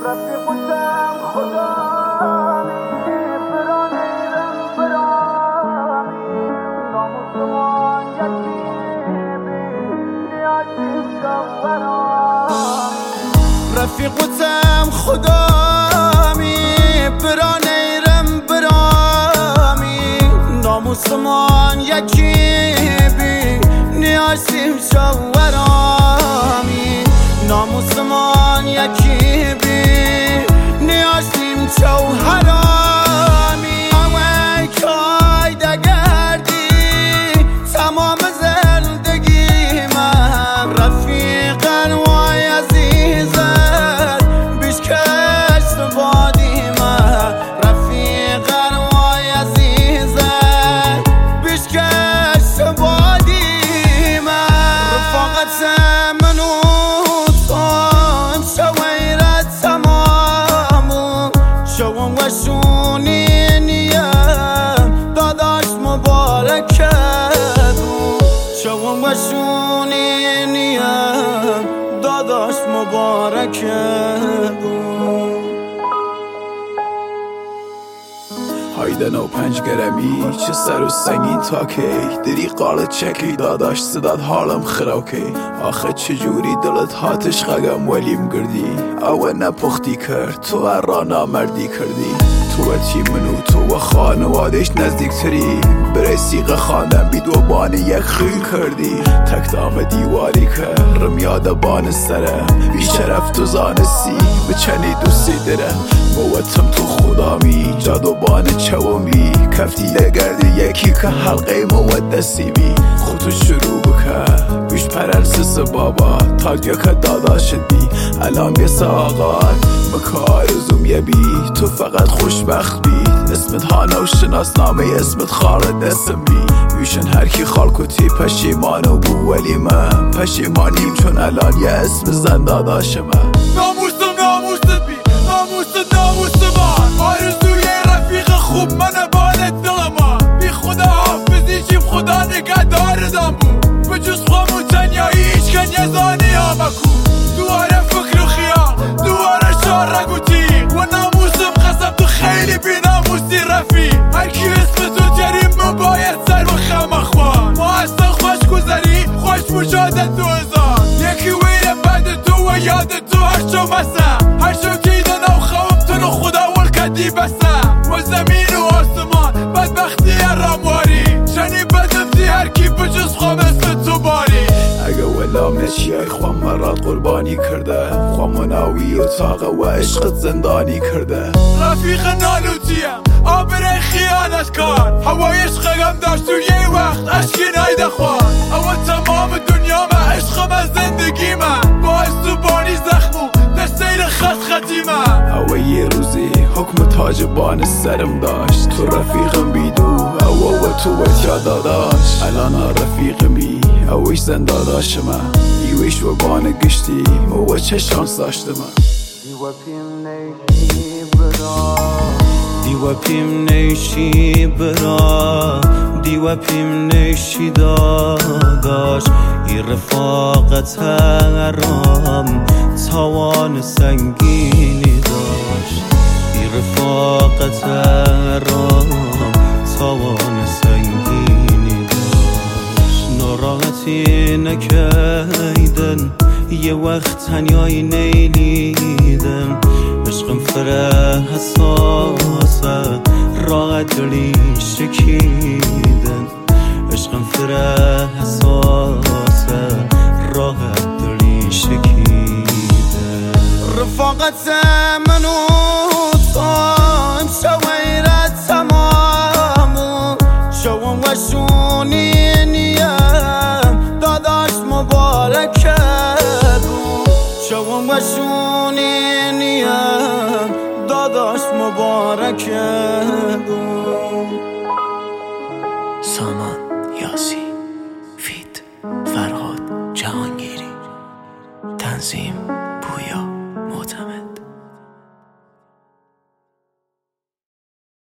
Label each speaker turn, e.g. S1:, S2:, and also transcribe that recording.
S1: رفیقم خدا رفیقتم خدا می برانیرم برامی ناموسمان یکی بی نیازیم شورامی ناموسمان یکی بی نیازیم شوهرامی اوه کای دگردی تمام زندگی من رفیقن وای عزیزم بیشکست بادی من رفیقن وای عزیزم بیشکست بادی من رفاقت منو تو شویرت تمامو شوم وشونی نیم داداش مبارکه شوم وشونی نیم داداش مبارکه
S2: هایدن و 5 گرمی چه سر و سنگین تا کی دری قالت چکی داداش صداد حالم خراکی آخه چجوری دلت هاتش خگم ولیم گردی او نپختی کرد تو را نامردی کردی تو چی منو تو و خانوادش نزدیک تری برای سیغه خواندن بید و بان یک خیل کردی تکتام دیواری که رمیاد بان سرم بیشرف تو زانسی به چنی دوستی درم موتم تو خدامی جادو بان چومی کفتی لگردی یکی که حلقه مودسی بی خودتو شروع بکن بیش پرنسس بابا تا که دادا شدی الان بیسا آقان مکارزوم یه بی تو فقط خوشبخت بید اسمت هانا و شناسنامه اسمت خالد اسم بی ویشن هر کی خال کتی پشیمانو بو ولی من پشیمانیم چون الان یه اسم زن داداش من
S3: ناموسم ناموست بی ناموست من آرزوی رفیق خوب منه بالت دل من بی خدا حافظی چیم خدا نگه داردم بود بجز خامون تنیایی هیچ کن یزانی آمکو دواره فکر و خیال دواره شارک و تیغ و ناموسم قسم تو خیلی بی ناموسی رفیق هر کی اسم تو جریم من باید سر بخم اخوان ما اصلا خوش گذری خوش مجادت 2000 یکی ویره بعد تو و یاد تو هرچو مسم هرچو کیدن او خوام تو رو خدا والکدی بسم و زمین و آسمان بدبختی رامواری شنی بدم دی هر کی بجز خوام اسم تو باری
S2: اگه ولا مشیای خوام مرات قربانی کرده خوام مناوی و طاقه و عشقت زندانی کرده
S3: رفیق نالوتیم آبره خیانت کار هوای عشقم داشت تو یه وقت عشقی نایده خوان اما تمام دنیا من عشقم از زندگی من باعث تو بانی زخمو در سیر خطی من
S2: او یه روزی حکم تاجبان سرم داشت تو رفیقم بیدو او و تو و چا داداش الان رفیقمی اوش زن داداش من ایوش و بان گشتی و چه شانس داشته من
S1: دیو پیم نیشی برا دیو پیم نیشی داداش ای رفاقت رام توان سنگینی داشت ای رفاقت رام توان سنگینی داشت ناراحتی نکیدن یه وقت تنیایی نیلیدن عشقم فره حساسه راه دلی شکیدن عشقم فره حساسه راه دلی شکیدن رفاقت منو تو شویرت تمامو شوم وشونی نیم داداش مبارکه شوم وشونی نیم داداش مبارکه
S4: سامان یاسی فیت فرهاد جهانگیری تنظیم